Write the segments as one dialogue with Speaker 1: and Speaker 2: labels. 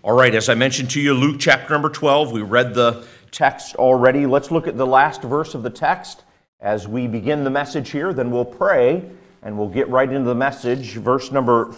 Speaker 1: All right, as I mentioned to you, Luke chapter number 12, we read the text already. Let's look at the last verse of the text as we begin the message here. Then we'll pray and we'll get right into the message. Verse number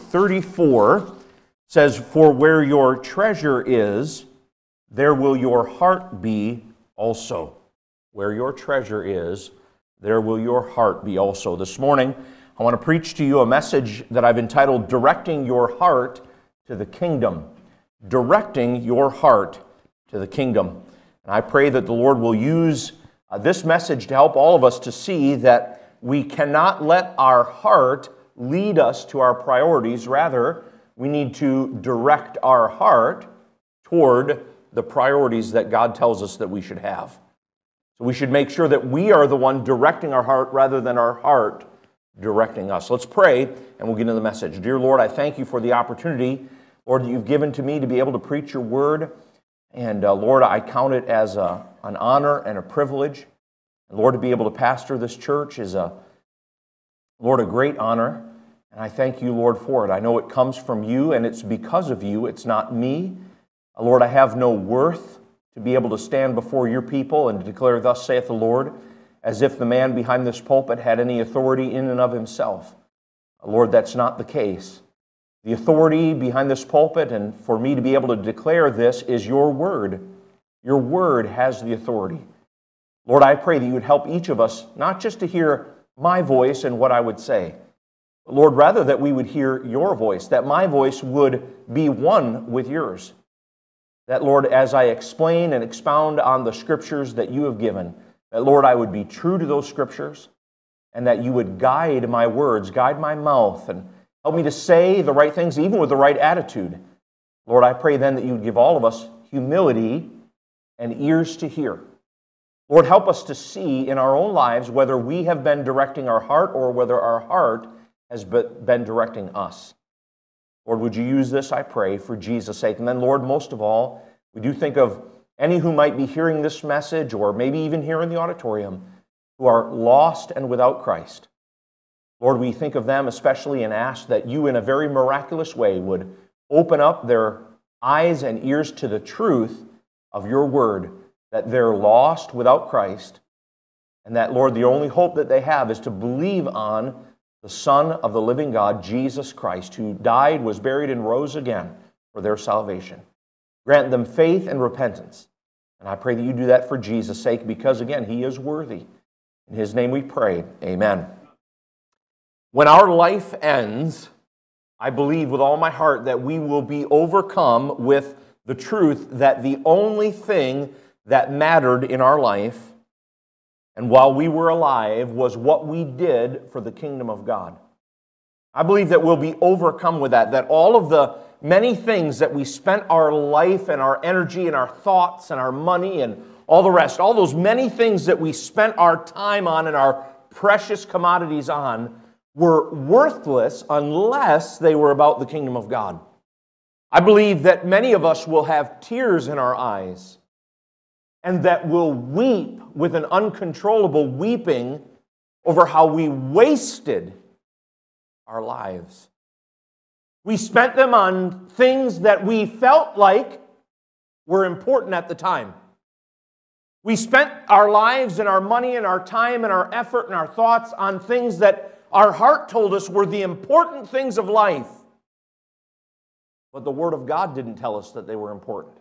Speaker 1: 34 says, "For where your treasure is, there will your heart be also." Where your treasure is, there will your heart be also. This morning, I want to preach to you a message that I've entitled, "Directing Your Heart to the Kingdom." Directing your heart to the kingdom. And I pray that the Lord will use this message to help all of us to see that we cannot let our heart lead us to our priorities. Rather, we need to direct our heart toward the priorities that God tells us that we should have. So we should make sure that we are the one directing our heart rather than our heart directing us. Let's pray and we'll get into the message. Dear Lord, I thank you for the opportunity, Lord, that you've given to me to be able to preach your word. And Lord, I count it as an honor and a privilege. And Lord, to be able to pastor this church is, Lord, a great honor. And I thank you, Lord, for it. I know it comes from you and it's because of you. It's not me. Lord, I have no worth to be able to stand before your people and to declare, "Thus saith the Lord," as if the man behind this pulpit had any authority in and of himself. Lord, that's not the case. The authority behind this pulpit and for me to be able to declare this is your word. Your word has the authority. Lord, I pray that you would help each of us not just to hear my voice and what I would say, but Lord, rather that we would hear your voice, that my voice would be one with yours. That, Lord, as I explain and expound on the scriptures that you have given, that, Lord, I would be true to those scriptures and that you would guide my words, guide my mouth, and help me to say the right things, even with the right attitude. Lord, I pray then that you would give all of us humility and ears to hear. Lord, help us to see in our own lives whether we have been directing our heart or whether our heart has been directing us. Lord, would you use this, I pray, for Jesus' sake. And then, Lord, most of all, we do think of any who might be hearing this message or maybe even here in the auditorium who are lost and without Christ. Lord, we think of them especially and ask that you in a very miraculous way would open up their eyes and ears to the truth of your word, that they're lost without Christ, and that, Lord, the only hope that they have is to believe on the Son of the living God, Jesus Christ, who died, was buried, and rose again for their salvation. Grant them faith and repentance. And I pray that you do that for Jesus' sake, because, again, he is worthy. In his name we pray. Amen. When our life ends, I believe with all my heart that we will be overcome with the truth that the only thing that mattered in our life and while we were alive was what we did for the kingdom of God. I believe that we'll be overcome with that all of the many things that we spent our life and our energy and our thoughts and our money and all the rest, all those many things that we spent our time on and our precious commodities on, were worthless unless they were about the kingdom of God. I believe that many of us will have tears in our eyes and that will weep with an uncontrollable weeping over how we wasted our lives. We spent them on things that we felt like were important at the time. We spent our lives and our money and our time and our effort and our thoughts on things that our heart told us were the important things of life. But the Word of God didn't tell us that they were important.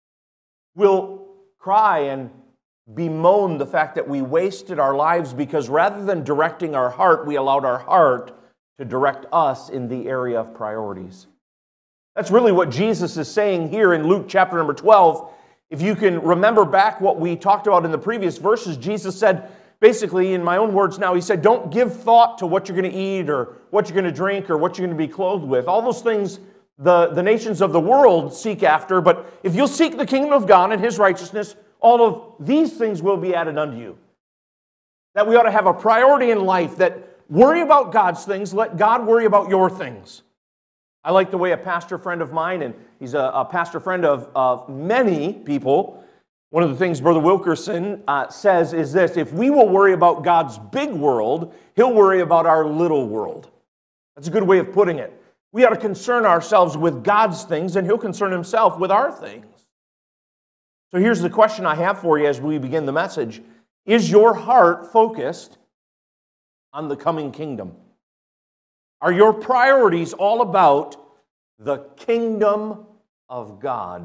Speaker 1: We'll cry and bemoan the fact that we wasted our lives because rather than directing our heart, we allowed our heart to direct us in the area of priorities. That's really what Jesus is saying here in Luke chapter number 12. If you can remember back what we talked about in the previous verses, Jesus said, basically, in my own words now, he said, don't give thought to what you're going to eat or what you're going to drink or what you're going to be clothed with. All those things the nations of the world seek after, but if you'll seek the kingdom of God and his righteousness, all of these things will be added unto you. That we ought to have a priority in life, that worry about God's things, let God worry about your things. I like the way a pastor friend of mine, and he's a pastor friend of many people, one of the things Brother Wilkerson says is this: if we will worry about God's big world, he'll worry about our little world. That's a good way of putting it. We ought to concern ourselves with God's things, and He'll concern Himself with our things. So here's the question I have for you as we begin the message. Is your heart focused on the coming kingdom? Are your priorities all about the kingdom of God?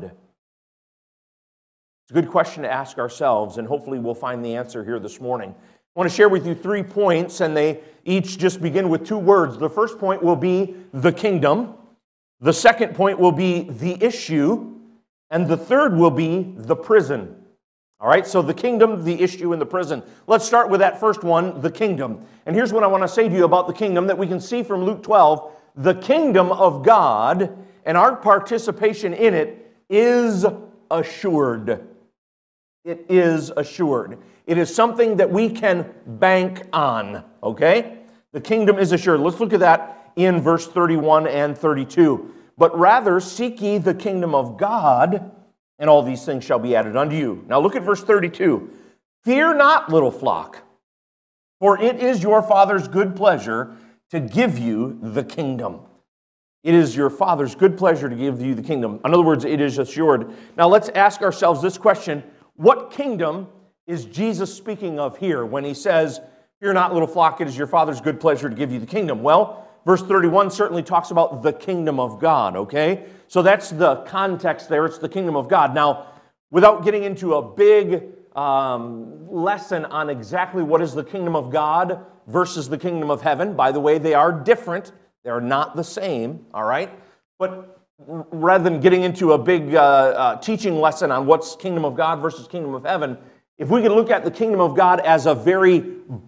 Speaker 1: It's a good question to ask ourselves, and hopefully we'll find the answer here this morning. I want to share with you 3 points, and they each just begin with 2 words. The first point will be the kingdom. The second point will be the issue. And the third will be the prison. All right, so the kingdom, the issue, and the prison. Let's start with that first one, the kingdom. And here's what I want to say to you about the kingdom that we can see from Luke 12. The kingdom of God and our participation in it is assured. It is assured. It is something that we can bank on, okay? The kingdom is assured. Let's look at that in verse 31 and 32. But rather seek ye the kingdom of God, and all these things shall be added unto you. Now look at verse 32. Fear not, little flock, for it is your Father's good pleasure to give you the kingdom. It is your Father's good pleasure to give you the kingdom. In other words, it is assured. Now let's ask ourselves this question. What kingdom is Jesus speaking of here when He says, fear not, little flock, it is your Father's good pleasure to give you the kingdom? Well, verse 31 certainly talks about the kingdom of God, okay? So that's the context there. It's the kingdom of God. Now, without getting into a big lesson on exactly what is the kingdom of God versus the kingdom of heaven, by the way, they are different. They're not the same, all right? But rather than getting into a big teaching lesson on what's kingdom of God versus kingdom of heaven, if we can look at the kingdom of God as a very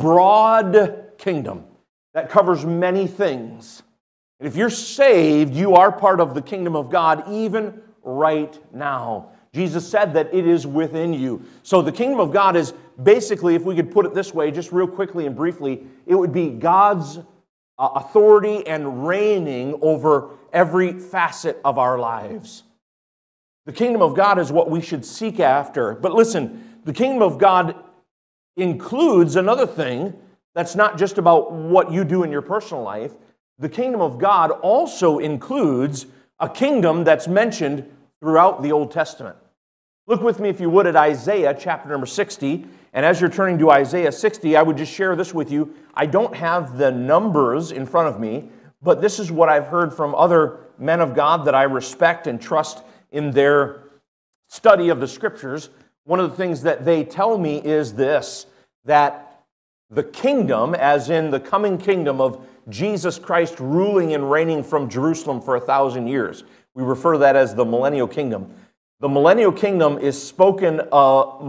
Speaker 1: broad kingdom that covers many things. And if you're saved, you are part of the kingdom of God even right now. Jesus said that it is within you. So the kingdom of God is basically, if we could put it this way, just real quickly and briefly, it would be God's authority and reigning over every facet of our lives. The kingdom of God is what we should seek after. But listen, the kingdom of God includes another thing that's not just about what you do in your personal life. The kingdom of God also includes a kingdom that's mentioned throughout the Old Testament. Look with me, if you would, at Isaiah chapter number 60. And as you're turning to Isaiah 60, I would just share this with you. I don't have the numbers in front of me, but this is what I've heard from other men of God that I respect and trust in their study of the Scriptures. One of the things that they tell me is this, that the kingdom, as in the coming kingdom of Jesus Christ ruling and reigning from Jerusalem for 1,000 years. We refer to that as the millennial kingdom. The millennial kingdom is spoken about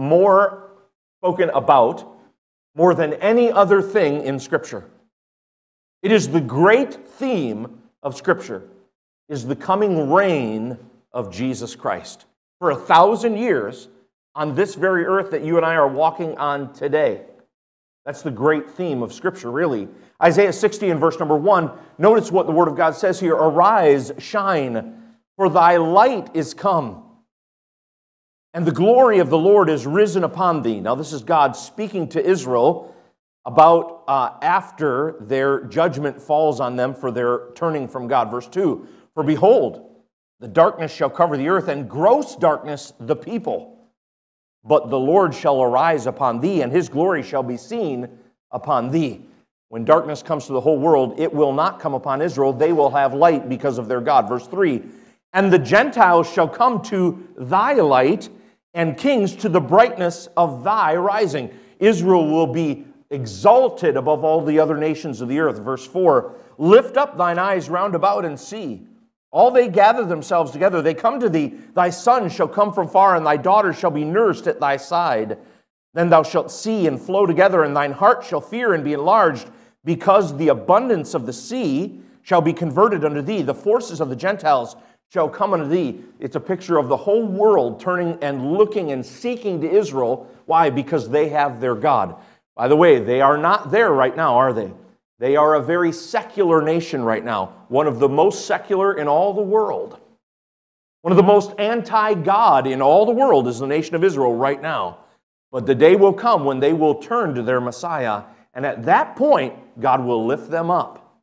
Speaker 1: more than any other thing in Scripture. It is the great theme of Scripture, is the coming reign of Jesus Christ. For 1,000 years on this very earth that you and I are walking on today. That's the great theme of Scripture, really. Isaiah 60 and verse number 1, notice what the Word of God says here. Arise, shine, for thy light is come, and the glory of the Lord is risen upon thee. Now this is God speaking to Israel about after their judgment falls on them for their turning from God. Verse 2, for behold, the darkness shall cover the earth, and gross darkness the people. But the Lord shall arise upon thee, and His glory shall be seen upon thee. When darkness comes to the whole world, it will not come upon Israel. They will have light because of their God. Verse 3, and the Gentiles shall come to thy light, and kings to the brightness of thy rising. Israel will be exalted above all the other nations of the earth. Verse 4, lift up thine eyes round about and see. All they gather themselves together, they come to thee. Thy son shall come from far, and thy daughter shall be nursed at thy side. Then thou shalt see and flow together, and thine heart shall fear and be enlarged, because the abundance of the sea shall be converted unto thee. The forces of the Gentiles shall come unto thee. It's a picture of the whole world turning and looking and seeking to Israel. Why? Because they have their God. By the way, they are not there right now, are they? They are a very secular nation right now, one of the most secular in all the world. One of the most anti-God in all the world is the nation of Israel right now. But the day will come when they will turn to their Messiah, and at that point, God will lift them up.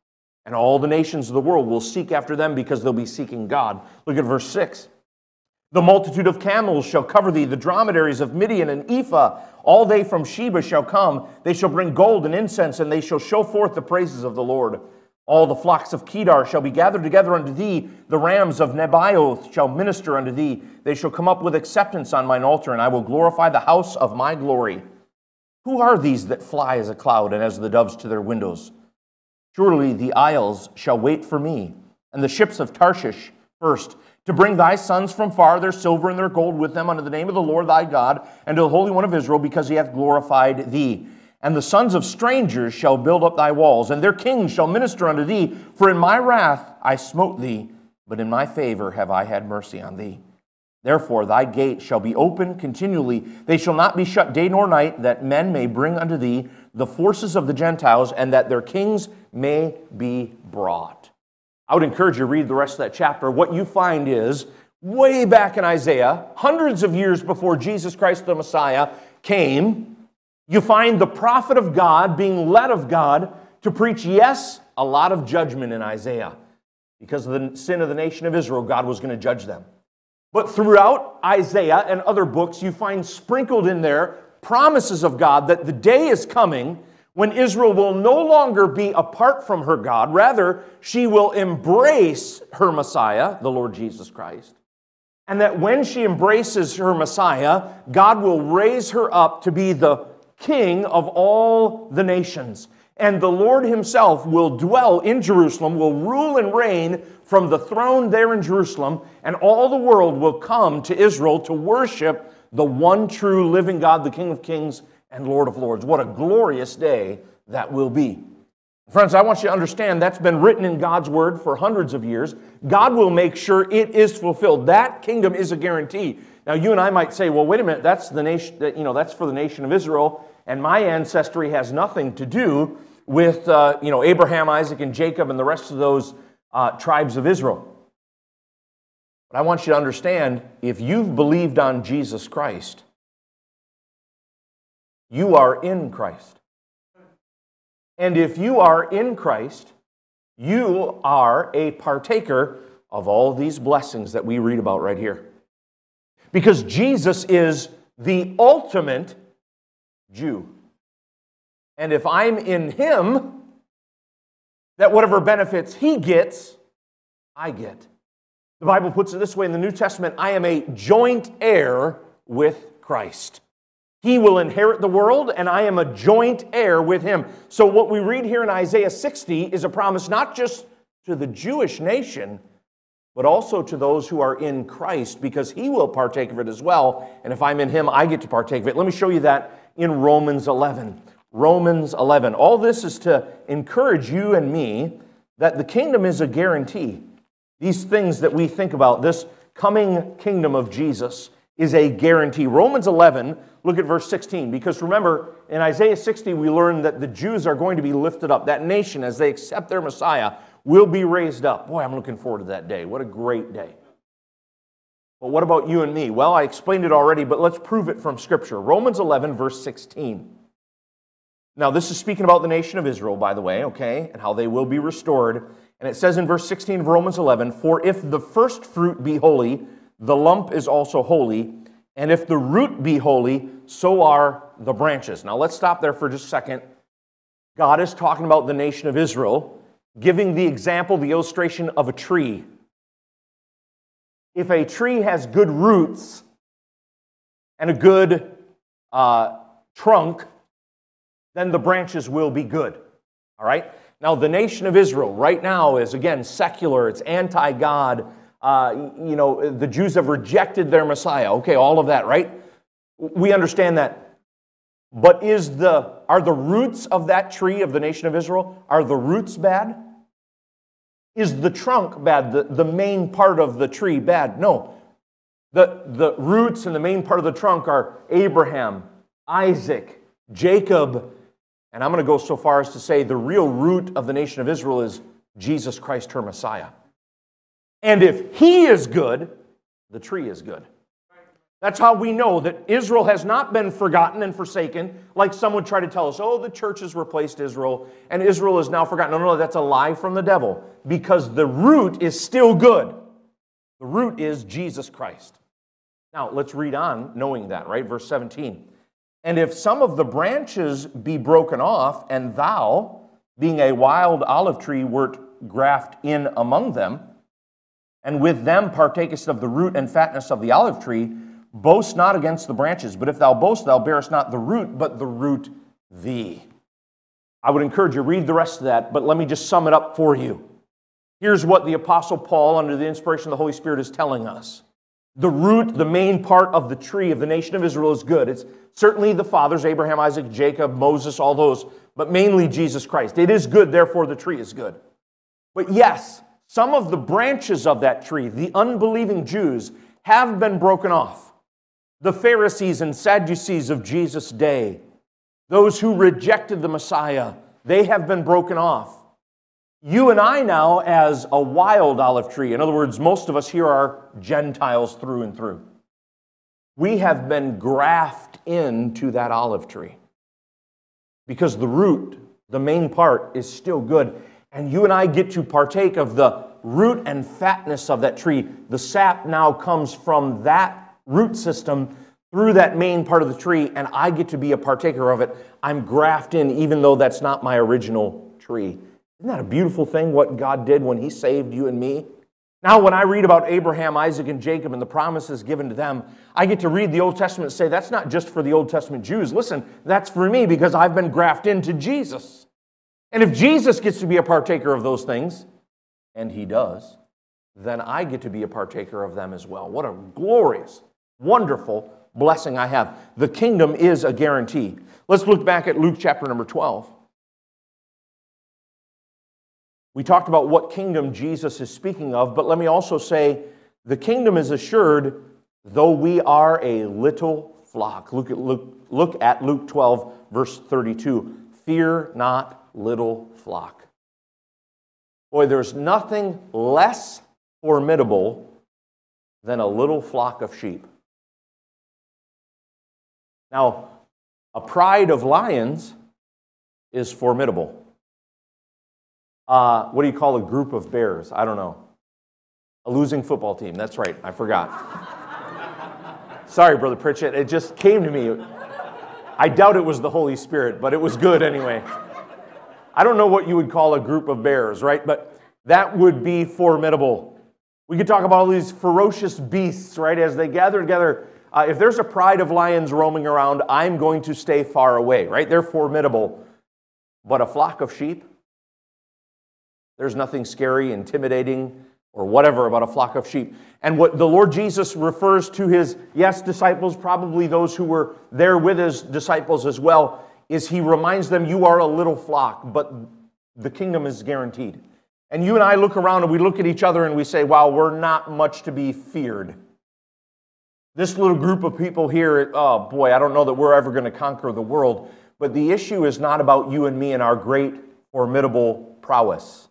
Speaker 1: and all the nations of the world will seek after them because they'll be seeking God. Look at verse 6. The multitude of camels shall cover thee, the dromedaries of Midian and Ephah. All they from Sheba shall come. They shall bring gold and incense, and they shall show forth the praises of the Lord. All the flocks of Kedar shall be gathered together unto thee. The rams of Nebaioth shall minister unto thee. They shall come up with acceptance on mine altar, and I will glorify the house of my glory. Who are these that fly as a cloud and as the doves to their windows? Surely the isles shall wait for me, and the ships of Tarshish first, to bring thy sons from far, their silver and their gold with them, unto the name of the Lord thy God, and to the Holy One of Israel, because he hath glorified thee. And the sons of strangers shall build up thy walls, and their kings shall minister unto thee. For in my wrath I smote thee, but in my favor have I had mercy on thee. Therefore thy gate shall be open continually. They shall not be shut day nor night, that men may bring unto thee the forces of the Gentiles, and that their kings may be brought. I would encourage you to read the rest of that chapter. What you find is, way back in Isaiah, hundreds of years before Jesus Christ the Messiah came, you find the prophet of God being led of God to preach, yes, a lot of judgment in Isaiah. Because of the sin of the nation of Israel, God was going to judge them. But throughout Isaiah and other books, you find sprinkled in there promises of God that the day is coming when Israel will no longer be apart from her God. Rather, she will embrace her Messiah, the Lord Jesus Christ. And that when she embraces her Messiah, God will raise her up to be the King of all the nations. And the Lord himself will dwell in Jerusalem, will rule and reign from the throne there in Jerusalem, and all the world will come to Israel to worship the one true living God, the King of Kings and Lord of Lords. What a glorious day that will be. Friends, I want you to understand that's been written in God's Word for hundreds of years. God will make sure it is fulfilled. That kingdom is a guarantee. Now, you and I might say, well, wait a minute, that's the nation, that's for the nation of Israel, and my ancestry has nothing to do with, Abraham, Isaac, and Jacob and the rest of those tribes of Israel. But I want you to understand, if you've believed on Jesus Christ, you are in Christ. And if you are in Christ, you are a partaker of all these blessings that we read about right here. Because Jesus is the ultimate Jew. And if I'm in him, that whatever benefits he gets, I get. The Bible puts it this way in the New Testament, I am a joint heir with Christ. He will inherit the world, and I am a joint heir with him. So what we read here in Isaiah 60 is a promise not just to the Jewish nation, but also to those who are in Christ, because he will partake of it as well. And if I'm in him, I get to partake of it. Let me show you that in Romans 11. Romans 11. All this is to encourage you and me that the kingdom is a guarantee. These things that we think about, this coming kingdom of Jesus, is a guarantee. Romans 11, look at verse 16. Because remember, in Isaiah 60, we learn that the Jews are going to be lifted up. That nation, as they accept their Messiah, will be raised up. Boy, I'm looking forward to that day. What a great day. But what about you and me? Well, I explained it already, but let's prove it from Scripture. Romans 11, verse 16. Now, this is speaking about the nation of Israel, by the way, okay, and how they will be restored. And it says in verse 16 of Romans 11, "For if the first fruit be holy, the lump is also holy, and if the root be holy, so are the branches." Now, let's stop there for just a second. God is talking about the nation of Israel, giving the example, the illustration of a tree. If a tree has good roots and a good trunk, then the branches will be good. All right? Now, the nation of Israel right now is, again, secular. It's anti-God. The Jews have rejected their Messiah. Okay, all of that, right? We understand that. But are the roots of that tree of the nation of Israel, are the roots bad? Is the trunk bad, the main part of the tree bad? No. The roots and the main part of the trunk are Abraham, Isaac, Jacob, and I'm going to go so far as to say the real root of the nation of Israel is Jesus Christ, her Messiah. And if he is good, the tree is good. That's how we know that Israel has not been forgotten and forsaken, like some would try to tell us, oh, the church has replaced Israel, and Israel is now forgotten. No, that's a lie from the devil, because the root is still good. The root is Jesus Christ. Now, let's read on knowing that, right? Verse 17. And if some of the branches be broken off, and thou, being a wild olive tree, wert graft in among them, and with them partakest of the root and fatness of the olive tree, boast not against the branches, but if thou boast, thou bearest not the root, but the root thee. I would encourage you, read the rest of that, but let me just sum it up for you. Here's what the Apostle Paul, under the inspiration of the Holy Spirit, is telling us. The root, the main part of the tree of the nation of Israel is good. It's certainly the fathers, Abraham, Isaac, Jacob, Moses, all those, but mainly Jesus Christ. It is good, therefore the tree is good. But yes, some of the branches of that tree, the unbelieving Jews, have been broken off. The Pharisees and Sadducees of Jesus' day, those who rejected the Messiah, they have been broken off. You and I now, as a wild olive tree, in other words, most of us here are Gentiles through and through. We have been grafted into that olive tree because the root, the main part, is still good. And you and I get to partake of the root and fatness of that tree. The sap now comes from that root system through that main part of the tree, and I get to be a partaker of it. I'm grafted in, even though that's not my original tree. Isn't that a beautiful thing, what God did when He saved you and me? Now, when I read about Abraham, Isaac, and Jacob and the promises given to them, I get to read the Old Testament and say, that's not just for the Old Testament Jews. Listen, that's for me because I've been grafted into Jesus. And if Jesus gets to be a partaker of those things, and He does, then I get to be a partaker of them as well. What a glorious, wonderful blessing I have. The kingdom is a guarantee. Let's look back at Luke chapter number 12. We talked about what kingdom Jesus is speaking of, but let me also say the kingdom is assured though we are a little flock. Look at Luke 12, verse 32. Fear not, little flock. Boy, there's nothing less formidable than a little flock of sheep. Now, a pride of lions is formidable. What do you call a group of bears? I don't know. A losing football team. That's right. I forgot. Sorry, Brother Pritchett. It just came to me. I doubt it was the Holy Spirit, but it was good anyway. I don't know what you would call a group of bears, right? But that would be formidable. We could talk about all these ferocious beasts, right? As they gather together. If there's a pride of lions roaming around, I'm going to stay far away, right? They're formidable. But a flock of sheep? There's nothing scary, intimidating, or whatever about a flock of sheep. And what the Lord Jesus refers to His, disciples, probably those who were there with His disciples as well, is He reminds them, you are a little flock, but the kingdom is guaranteed. And you and I look around and we look at each other and we say, wow, we're not much to be feared. This little group of people here, oh boy, I don't know that we're ever going to conquer the world. But the issue is not about you and me and our great, formidable prowess.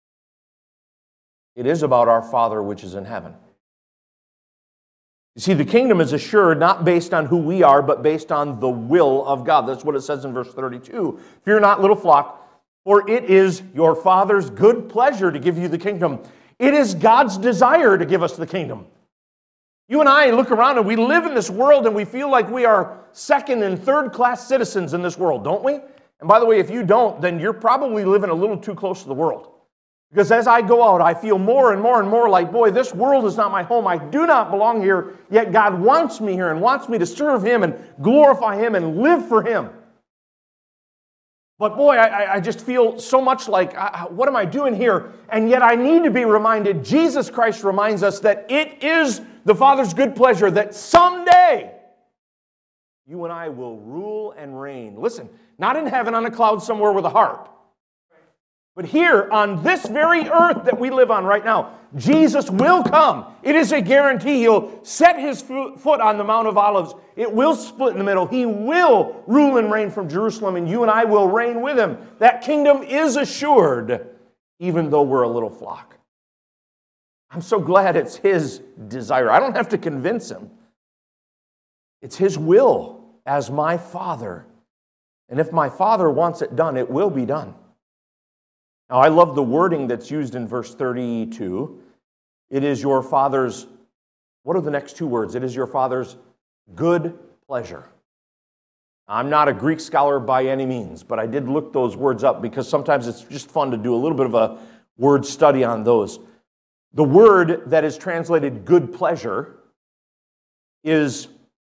Speaker 1: It is about our Father which is in heaven. You see, the kingdom is assured not based on who we are, but based on the will of God. That's what it says in verse 32. Fear not, little flock, for it is your Father's good pleasure to give you the kingdom. It is God's desire to give us the kingdom. You and I look around and we live in this world and we feel like we are second and third class citizens in this world, don't we? And by the way, if you don't, then you're probably living a little too close to the world. Because as I go out, I feel more and more and more like, boy, this world is not my home. I do not belong here, yet God wants me here and wants me to serve Him and glorify Him and live for Him. But boy, I just feel so much like, what am I doing here? And yet I need to be reminded, Jesus Christ reminds us that it is the Father's good pleasure that someday you and I will rule and reign. Listen, not in heaven on a cloud somewhere with a harp. But here, on this very earth that we live on right now, Jesus will come. It is a guarantee. He'll set His foot on the Mount of Olives. It will split in the middle. He will rule and reign from Jerusalem, and you and I will reign with Him. That kingdom is assured, even though we're a little flock. I'm so glad it's His desire. I don't have to convince Him. It's His will as my Father. And if my Father wants it done, it will be done. Now, I love the wording that's used in verse 32. It is your Father's, what are the next two words? It is your Father's good pleasure. I'm not a Greek scholar by any means, but I did look those words up because sometimes it's just fun to do a little bit of a word study on those. The word that is translated good pleasure is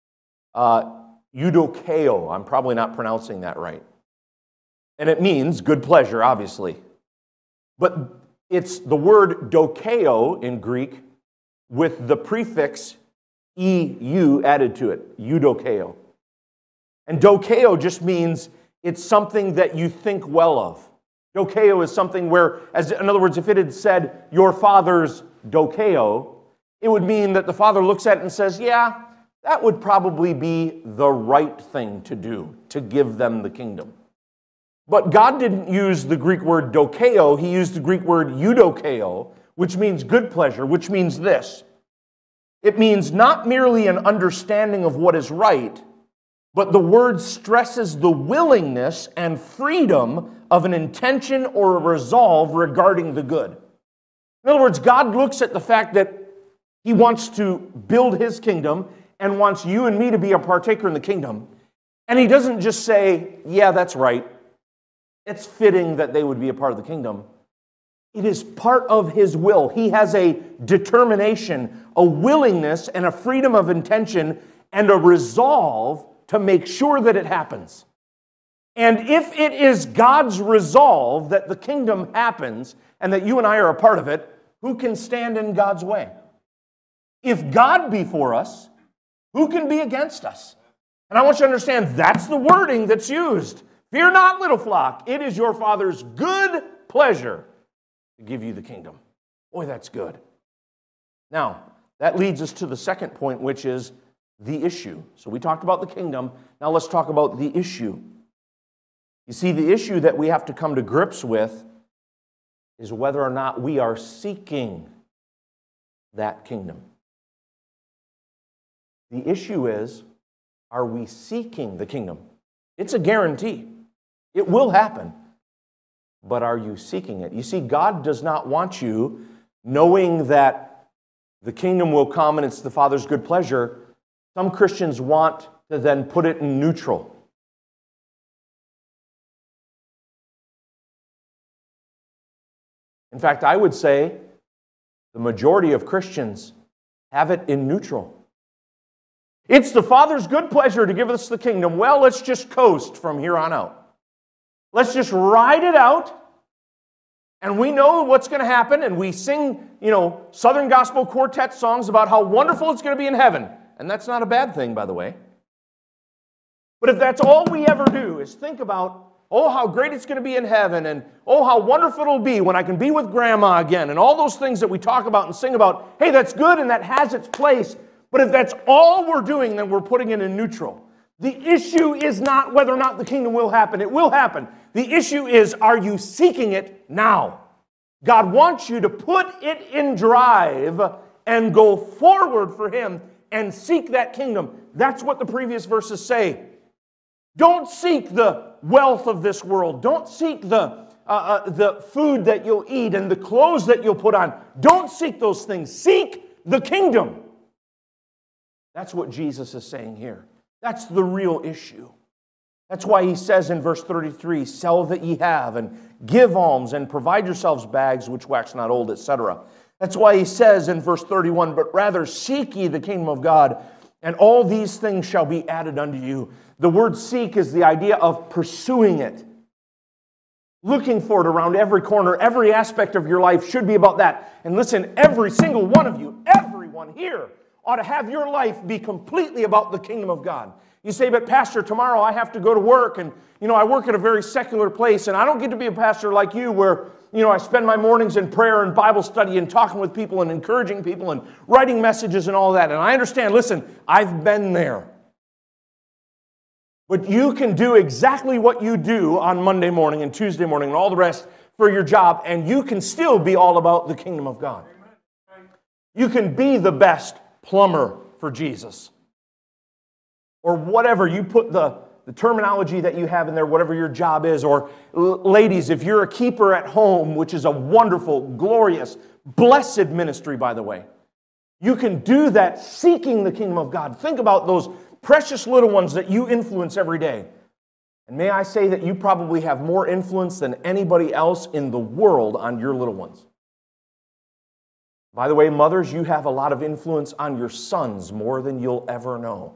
Speaker 1: eudokeo. I'm probably not pronouncing that right. And it means good pleasure, obviously. But it's the word dokeo in Greek with the prefix eu added to it, eudokeo. And dokeo just means it's something that you think well of. Dokeo is something where, in other words, if it had said your father's dokeo, it would mean that the father looks at it and says, yeah, that would probably be the right thing to do, to give them the kingdom. But God didn't use the Greek word dokeo, He used the Greek word eudokeo, which means good pleasure, which means this. It means not merely an understanding of what is right, but the word stresses the willingness and freedom of an intention or a resolve regarding the good. In other words, God looks at the fact that He wants to build His kingdom and wants you and me to be a partaker in the kingdom. And He doesn't just say, yeah, that's right. It's fitting that they would be a part of the kingdom. It is part of His will. He has a determination, a willingness, and a freedom of intention and a resolve to make sure that it happens. And if it is God's resolve that the kingdom happens and that you and I are a part of it, who can stand in God's way? If God be for us, who can be against us? And I want you to understand that's the wording that's used. Fear not, little flock. It is your Father's good pleasure to give you the kingdom. Boy, that's good. Now, that leads us to the second point, which is the issue. So we talked about the kingdom. Now let's talk about the issue. You see, the issue that we have to come to grips with is whether or not we are seeking that kingdom. The issue is, are we seeking the kingdom? It's a guarantee. It will happen. But are you seeking it? You see, God does not want you knowing that the kingdom will come and it's the Father's good pleasure. Some Christians want to then put it in neutral. In fact, I would say the majority of Christians have it in neutral. It's the Father's good pleasure to give us the kingdom. Well, let's just coast from here on out. Let's just ride it out. And we know what's going to happen. And we sing, Southern Gospel Quartet songs about how wonderful it's going to be in heaven. And that's not a bad thing, by the way. But if that's all we ever do is think about, oh, how great it's going to be in heaven, and oh, how wonderful it'll be when I can be with Grandma again, and all those things that we talk about and sing about, hey, that's good and that has its place. But if that's all we're doing, then we're putting it in neutral. The issue is not whether or not the kingdom will happen. It will happen. The issue is, are you seeking it now? God wants you to put it in drive and go forward for Him and seek that kingdom. That's what the previous verses say. Don't seek the wealth of this world. Don't seek the food that you'll eat and the clothes that you'll put on. Don't seek those things. Seek the kingdom. That's what Jesus is saying here. That's the real issue. That's why He says in verse 33, sell that ye have and give alms and provide yourselves bags which wax not old, etc. That's why He says in verse 31, but rather seek ye the kingdom of God, and all these things shall be added unto you. The word seek is the idea of pursuing it. Looking for it around every corner, every aspect of your life should be about that. And listen, every single one of you, everyone here, ought to have your life be completely about the kingdom of God. You say, but Pastor, tomorrow I have to go to work, and I work at a very secular place, and I don't get to be a pastor like you where I spend my mornings in prayer and Bible study and talking with people and encouraging people and writing messages and all that. And I understand, listen, I've been there. But you can do exactly what you do on Monday morning and Tuesday morning and all the rest for your job, and you can still be all about the kingdom of God. You can be the best plumber for Jesus. or whatever. You put the terminology that you have in there, whatever your job is. Or ladies, if you're a keeper at home, which is a wonderful, glorious, blessed ministry, by the way, you can do that seeking the kingdom of God. Think about those precious little ones that you influence every day. And may I say that you probably have more influence than anybody else in the world on your little ones. By the way, mothers, you have a lot of influence on your sons, more than you'll ever know.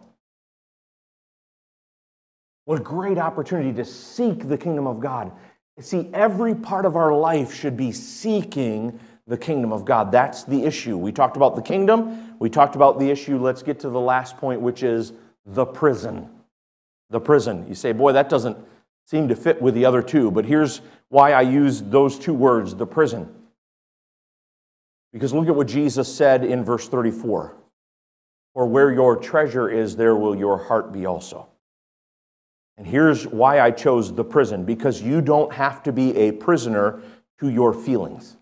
Speaker 1: What a great opportunity to seek the kingdom of God. See, every part of our life should be seeking the kingdom of God. That's the issue. We talked about the kingdom. We talked about the issue. Let's get to the last point, which is the prison. The prison. You say, boy, that doesn't seem to fit with the other two. But here's why I use those two words, the prison. Because look at what Jesus said in verse 34. For where your treasure is, there will your heart be also. And here's why I chose the prison. Because you don't have to be a prisoner to your feelings.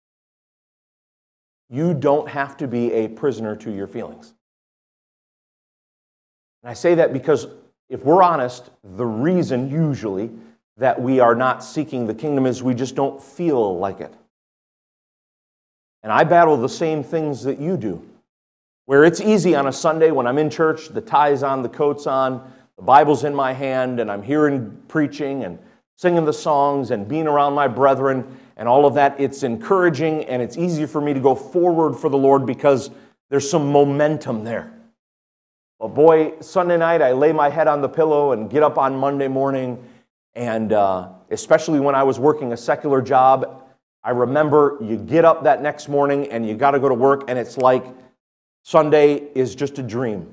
Speaker 1: You don't have to be a prisoner to your feelings. And I say that because if we're honest, the reason usually that we are not seeking the kingdom is we just don't feel like it. And I battle the same things that you do. Where it's easy on a Sunday when I'm in church, the tie's on, the coat's on, the Bible's in my hand, and I'm hearing preaching and singing the songs and being around my brethren and all of that. It's encouraging and it's easier for me to go forward for the Lord because there's some momentum there. Well, boy, Sunday night I lay my head on the pillow and get up on Monday morning, and especially when I was working a secular job, I remember you get up that next morning and you got to go to work, and it's like Sunday is just a dream.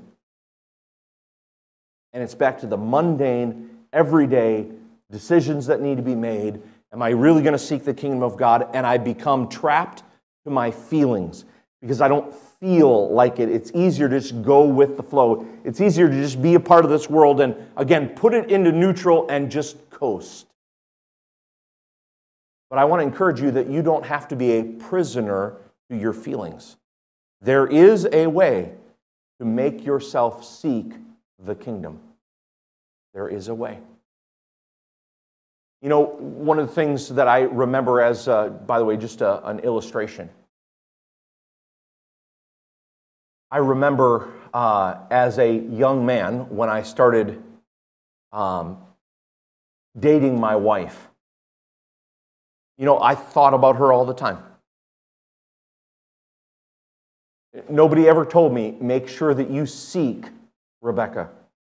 Speaker 1: And it's back to the mundane, everyday decisions that need to be made. Am I really going to seek the kingdom of God? And I become trapped to my feelings because I don't feel like it. It's easier to just go with the flow. It's easier to just be a part of this world and, again, put it into neutral and just coast. But I want to encourage you that you don't have to be a prisoner to your feelings. There is a way to make yourself seek the kingdom. There is a way. You know, one of the things that I remember as, by the way, just an illustration. I remember as a young man when I started dating my wife. You know, I thought about her all the time. Nobody ever told me, make sure that you seek Rebecca.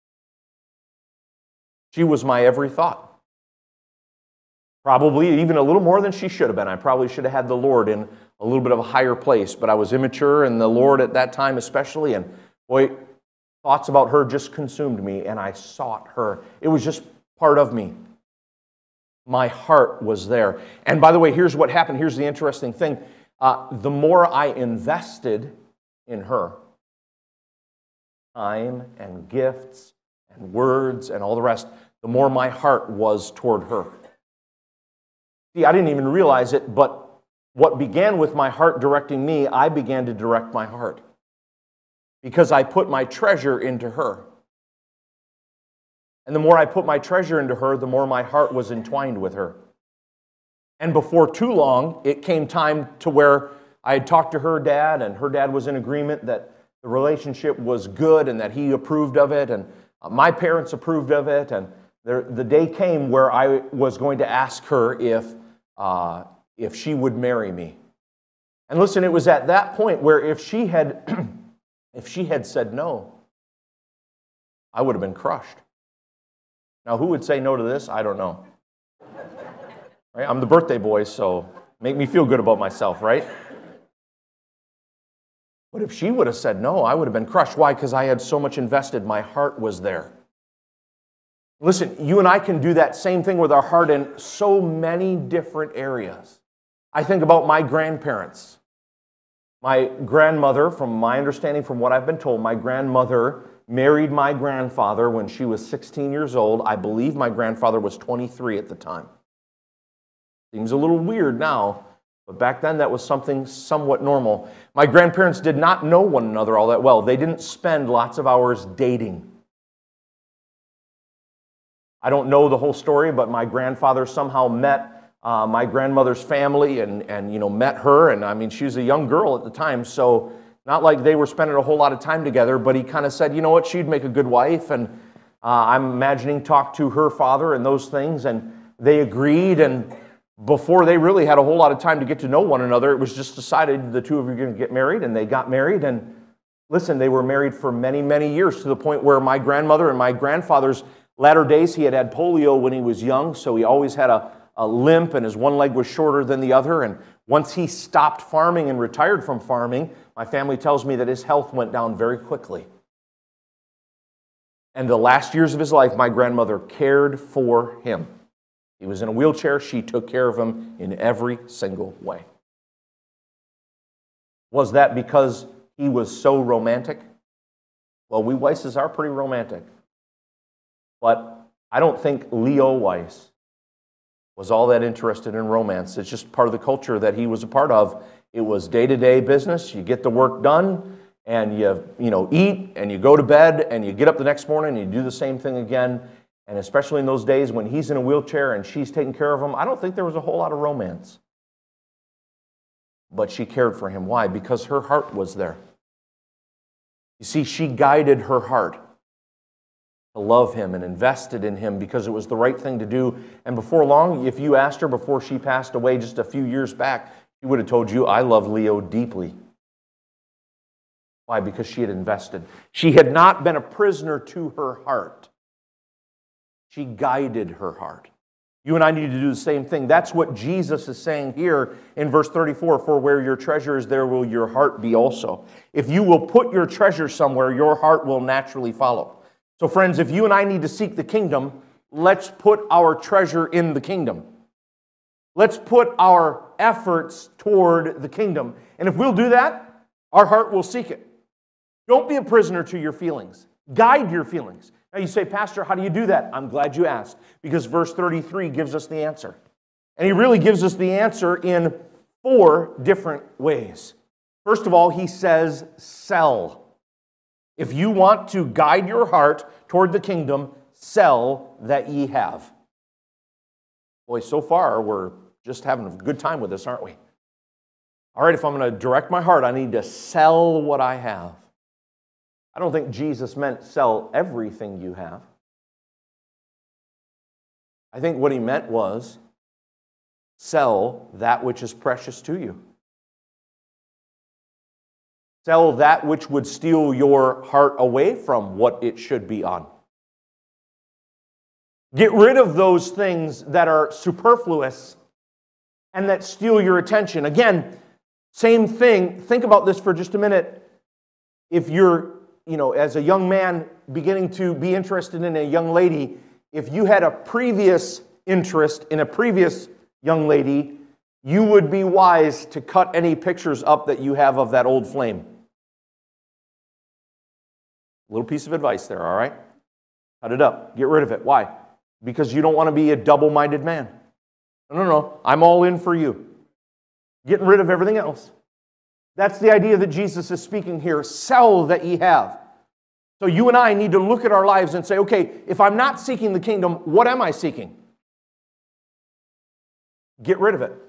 Speaker 1: She was my every thought. Probably even a little more than she should have been. I probably should have had the Lord in a little bit of a higher place, but I was immature, and the Lord at that time especially, and boy, thoughts about her just consumed me, and I sought her. It was just part of me. My heart was there. And by the way, here's what happened. Here's the interesting thing. The more I invested in her, time and gifts and words and all the rest, the more my heart was toward her. See, I didn't even realize it, but what began with my heart directing me, I began to direct my heart. Because I put my treasure into her. And the more I put my treasure into her, the more my heart was entwined with her. And before too long, it came time to where I had talked to her dad, and her dad was in agreement that the relationship was good and that he approved of it, and my parents approved of it, and the day came where I was going to ask her if she would marry me. And listen, it was at that point where if she had said no, I would have been crushed. Now, who would say no to this? I don't know. Right? I'm the birthday boy, so make me feel good about myself, right? But if she would have said no, I would have been crushed. Why? Because I had so much invested. My heart was there. Listen, you and I can do that same thing with our heart in so many different areas. I think about my grandparents. My grandmother, from my understanding, from what I've been told, my grandmother married my grandfather when she was 16 years old. I believe my grandfather was 23 at the time. Seems a little weird now, but back then that was something somewhat normal. My grandparents did not know one another all that well. They didn't spend lots of hours dating. I don't know the whole story, but my grandfather somehow met my grandmother's family and met her. And I mean, she was a young girl at the time, so not like they were spending a whole lot of time together, but he kind of said, you know what, she'd make a good wife. And I'm imagining talked to her father and those things, and they agreed. And before they really had a whole lot of time to get to know one another, it was just decided the two of you are going to get married, and they got married. And listen, they were married for many, many years, to the point where my grandmother and my grandfather's latter days, he had polio when he was young, so he always had a limp, and his one leg was shorter than the other. And once he stopped farming and retired from farming, my family tells me that his health went down very quickly. And the last years of his life, my grandmother cared for him. He was in a wheelchair. She took care of him in every single way. Was that because he was so romantic? Well, we Weisses are pretty romantic. But I don't think Leo Weiss was all that interested in romance. It's just part of the culture that he was a part of. It was day-to-day business. You get the work done, and you eat, and you go to bed, and you get up the next morning, and you do the same thing again. And especially in those days when he's in a wheelchair and she's taking care of him, I don't think there was a whole lot of romance. But she cared for him. Why? Because her heart was there. You see, she guided her heart to love him and invested in him because it was the right thing to do. And before long, if you asked her before she passed away just a few years back, she would have told you, I love Leo deeply. Why? Because she had invested. She had not been a prisoner to her heart. She guided her heart. You and I need to do the same thing. That's what Jesus is saying here in verse 34, for where your treasure is, there will your heart be also. If you will put your treasure somewhere, your heart will naturally follow. So friends, if you and I need to seek the kingdom, let's put our treasure in the kingdom. Let's put our efforts toward the kingdom. And if we'll do that, our heart will seek it. Don't be a prisoner to your feelings. Guide your feelings. Now you say, Pastor, how do you do that? I'm glad you asked, because verse 33 gives us the answer. And he really gives us the answer in 4 different ways. First of all, he says, sell. If you want to guide your heart toward the kingdom, sell that ye have. Boy, so far we're just having a good time with this, aren't we? All right, if I'm going to direct my heart, I need to sell what I have. I don't think Jesus meant sell everything you have. I think what he meant was sell that which is precious to you. Sell that which would steal your heart away from what it should be on. Get rid of those things that are superfluous and that steal your attention. Again, same thing. Think about this for just a minute. If you're, as a young man beginning to be interested in a young lady, if you had a previous interest in a previous young lady, you would be wise to cut any pictures up that you have of that old flame. A little piece of advice there, all right? Cut it up. Get rid of it. Why? Because you don't want to be a double-minded man. No. I'm all in for you. Getting rid of everything else. That's the idea that Jesus is speaking here. Sell that ye have. So you and I need to look at our lives and say, okay, if I'm not seeking the kingdom, what am I seeking? Get rid of it.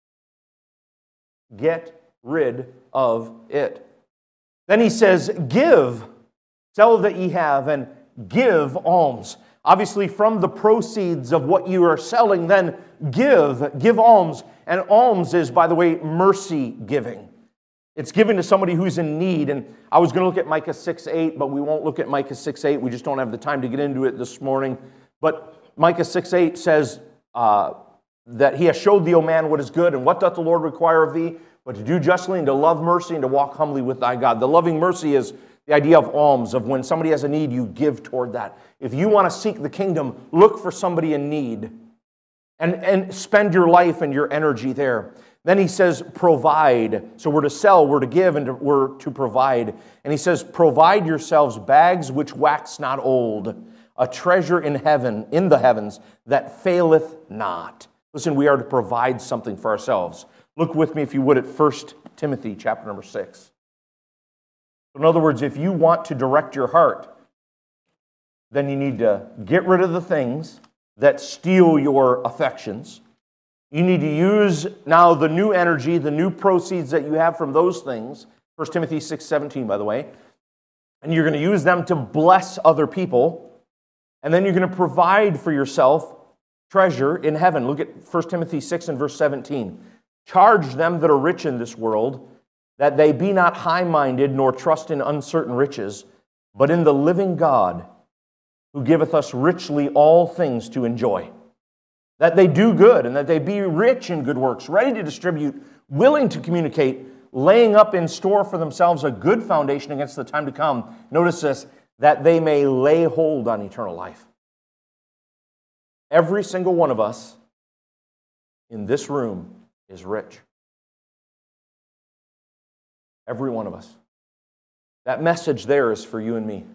Speaker 1: Get rid of it. Then he says, give. Sell that ye have and give alms. Obviously, from the proceeds of what you are selling, then give alms. And alms is, by the way, mercy giving. It's given to somebody who's in need. And I was going to look at Micah 6:8, but we won't look at Micah 6:8. We just don't have the time to get into it this morning. But Micah 6:8 says that he has showed thee, O man, what is good, and what doth the Lord require of thee, but to do justly and to love mercy and to walk humbly with thy God. The loving mercy is the idea of alms, of when somebody has a need, you give toward that. If you want to seek the kingdom, look for somebody in need and spend your life and your energy there. Then he says, provide. So we're to sell, we're to give, and we're to provide. And he says, provide yourselves bags which wax not old, a treasure in heaven, in the heavens, that faileth not. Listen, we are to provide something for ourselves. Look with me, if you would, at 1 Timothy chapter number 6. In other words, if you want to direct your heart, then you need to get rid of the things that steal your affections. You need to use now the new energy, the new proceeds that you have from those things. 1 Timothy 6:17, by the way. And you're going to use them to bless other people. And then you're going to provide for yourself treasure in heaven. Look at 1 Timothy 6 and verse 17. Charge them that are rich in this world, that they be not high-minded, nor trust in uncertain riches, but in the living God, who giveth us richly all things to enjoy. That they do good, and that they be rich in good works, ready to distribute, willing to communicate, laying up in store for themselves a good foundation against the time to come. Notice this, that they may lay hold on eternal life. Every single one of us in this room is rich. Every one of us. That message there is for you and me.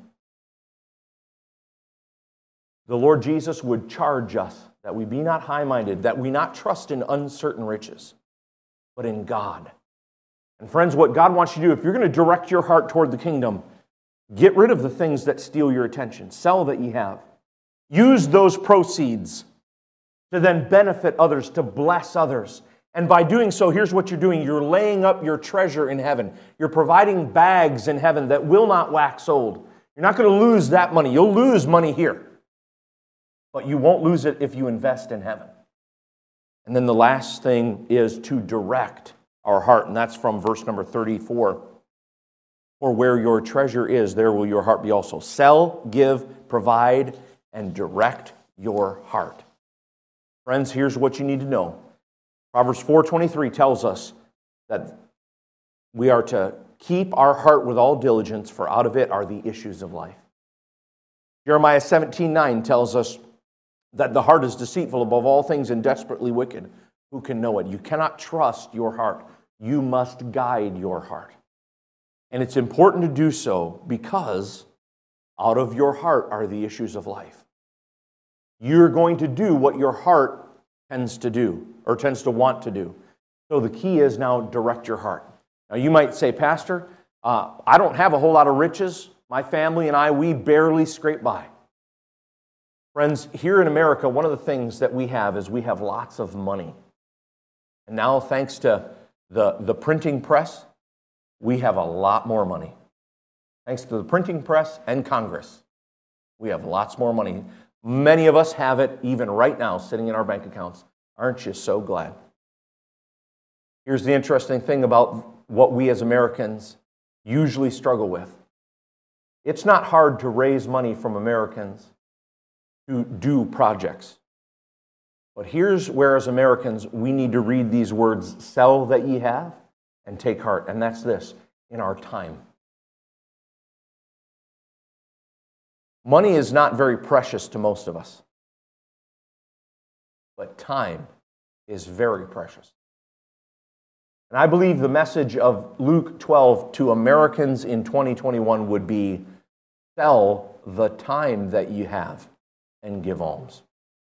Speaker 1: The Lord Jesus would charge us that we be not high-minded, that we not trust in uncertain riches, but in God. And friends, what God wants you to do, if you're going to direct your heart toward the kingdom, get rid of the things that steal your attention. Sell that you have. Use those proceeds to then benefit others, to bless others. And by doing so, here's what you're doing. You're laying up your treasure in heaven. You're providing bags in heaven that will not wax old. You're not going to lose that money. You'll lose money here. But you won't lose it if you invest in heaven. And then the last thing is to direct our heart. And that's from verse number 34. For where your treasure is, there will your heart be also. Sell, give, provide, and direct your heart. Friends, here's what you need to know. Proverbs 4:23 tells us that we are to keep our heart with all diligence, for out of it are the issues of life. Jeremiah 17:9 tells us that the heart is deceitful above all things and desperately wicked. Who can know it? You cannot trust your heart. You must guide your heart. And it's important to do so because out of your heart are the issues of life. You're going to do what your heart tends to do or tends to want to do. So the key is now direct your heart. Now you might say, Pastor, I don't have a whole lot of riches. My family and I, we barely scrape by. Friends, here in America, one of the things that we have is we have lots of money. And now, thanks to the printing press, we have a lot more money. Thanks to the printing press and Congress, we have lots more money. Many of us have it even right now sitting in our bank accounts. Aren't you so glad? Here's the interesting thing about what we as Americans usually struggle with. It's not hard to raise money from Americans to do projects. But here's where, as Americans, we need to read these words, sell that ye have, and take heart. And that's this, in our time. Money is not very precious to most of us. But time is very precious. And I believe the message of Luke 12 to Americans in 2021 would be, sell the time that you have and give alms.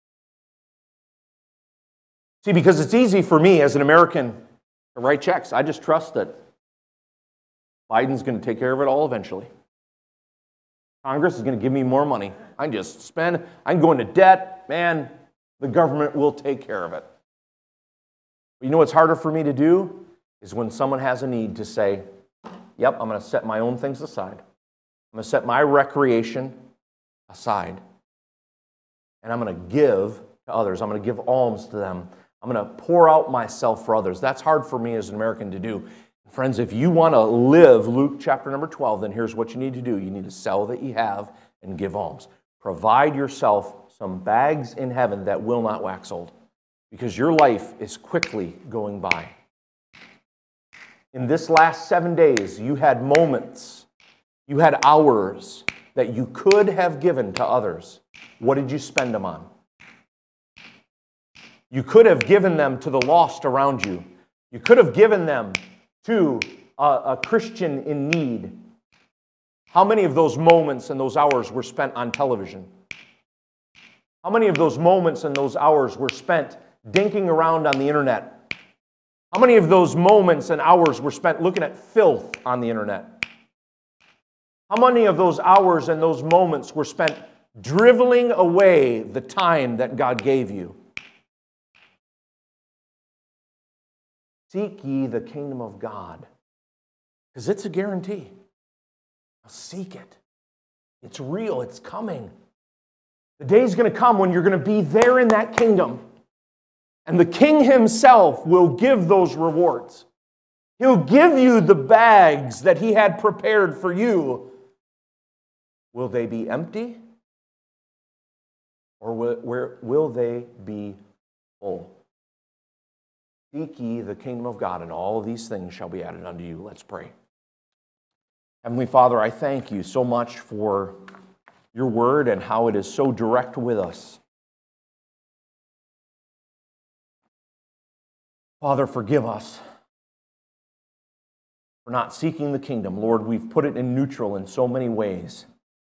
Speaker 1: See, because it's easy for me as an American to write checks. I just trust that Biden's going to take care of it all eventually. Congress is going to give me more money. I can just spend. I can go into debt. Man, the government will take care of it. But you know what's harder for me to do is when someone has a need to say, yep, I'm going to set my own things aside. I'm going to set my recreation aside. And I'm going to give to others. I'm going to give alms to them. I'm going to pour out myself for others. That's hard for me as an American to do. Friends, if you want to live Luke chapter number 12, then here's what you need to do. You need to sell that you have and give alms. Provide yourself some bags in heaven that will not wax old, because your life is quickly going by. In this last 7 days, you had moments, you had hours that you could have given to others. What did you spend them on? You could have given them to the lost around you. You could have given them to a Christian in need. How many of those moments and those hours were spent on television? How many of those moments and those hours were spent dinking around on the internet? How many of those moments and hours were spent looking at filth on the internet? How many of those hours and those moments were spent driveling away the time that God gave you. Seek ye the kingdom of God, because it's a guarantee. Seek it. It's real. It's coming. The day's going to come when you're going to be there in that kingdom, and the King himself will give those rewards. He'll give you the bags that he had prepared for you. Will they be empty? Or will they be full? Seek ye the kingdom of God, and all of these things shall be added unto you. Let's pray. Heavenly Father, I thank you so much for your word and how it is so direct with us. Father, forgive us for not seeking the kingdom. Lord, we've put it in neutral in so many ways.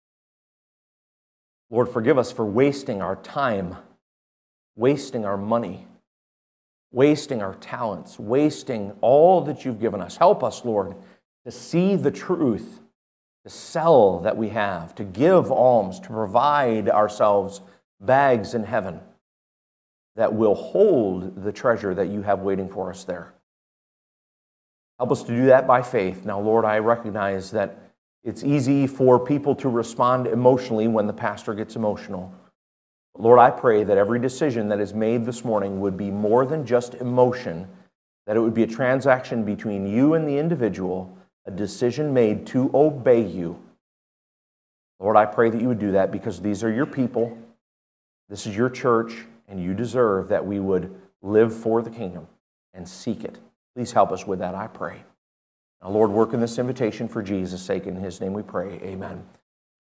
Speaker 1: Lord, forgive us for wasting our time, wasting our money, wasting our talents, wasting all that you've given us. Help us, Lord, to see the truth, to sell that we have, to give alms, to provide ourselves bags in heaven that will hold the treasure that you have waiting for us there. Help us to do that by faith. Now, Lord, I recognize that it's easy for people to respond emotionally when the pastor gets emotional. Lord, I pray that every decision that is made this morning would be more than just emotion, that it would be a transaction between you and the individual, a decision made to obey you. Lord, I pray that you would do that because these are your people, this is your church, and you deserve that we would live for the kingdom and seek it. Please help us with that, I pray. Now, Lord, work in this invitation for Jesus' sake. In his name we pray. Amen.